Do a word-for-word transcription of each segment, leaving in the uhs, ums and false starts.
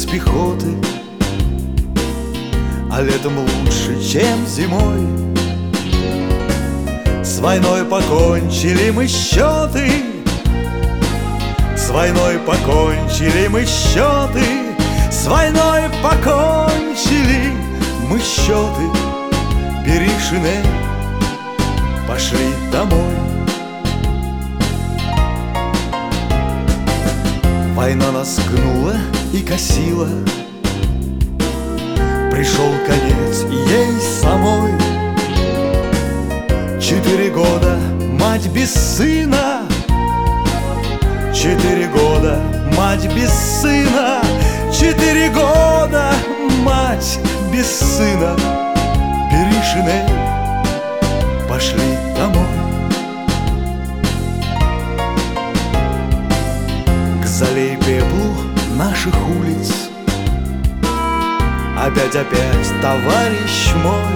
пехоты, а летом лучше, чем зимой. С войной покончили мы счеты, с войной покончили мы счеты, с войной покончили мы счеты. Бери шинель, пошли домой. Война нас гнула и косила, пришел конец ей самой. Четыре года мать без сына, четыре года мать без сына, четыре года мать без сына. Бери шинель, пошли домой. К зале и пеплу наших улиц опять-опять, товарищ мой,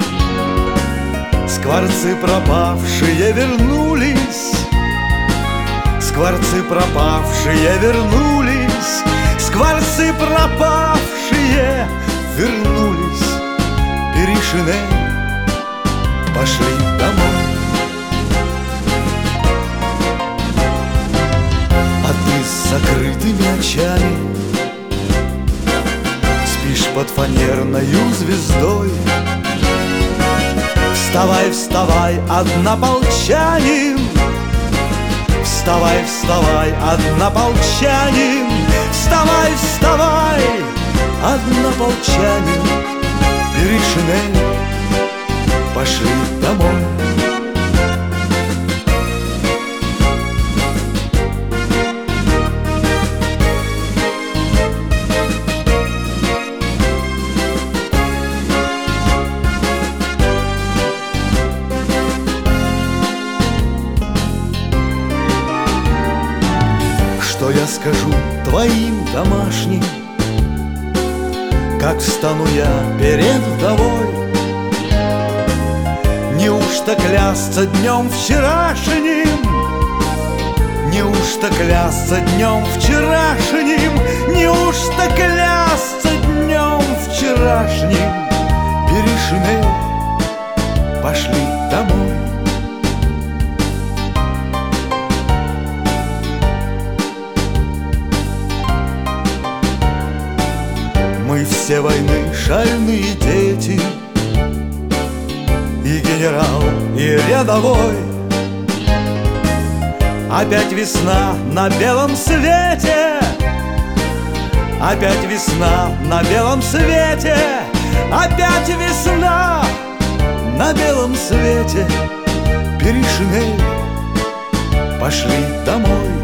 скворцы пропавшие вернулись, скворцы пропавшие вернулись, скворцы пропавшие вернулись. Бери шинель, пошли домой. А ты с закрытыми очами спишь под фанерною звездой. Вставай, вставай, однополчанин, вставай, вставай, однополчанин, вставай, вставай, однополчанин. Бери шинель, пошли домой. Что я скажу твоим домашним, как встану я перед вдовой? Неужто клясться днем вчерашним? Неужто клясться днем вчерашним? Неужто клясться днем вчерашним? Бери шинель, пошли домой. Мы все войны шальные дети, и генерал, и рядовой. Опять весна на белом свете, опять весна на белом свете, опять весна на белом свете. Бери шинель, пошли домой.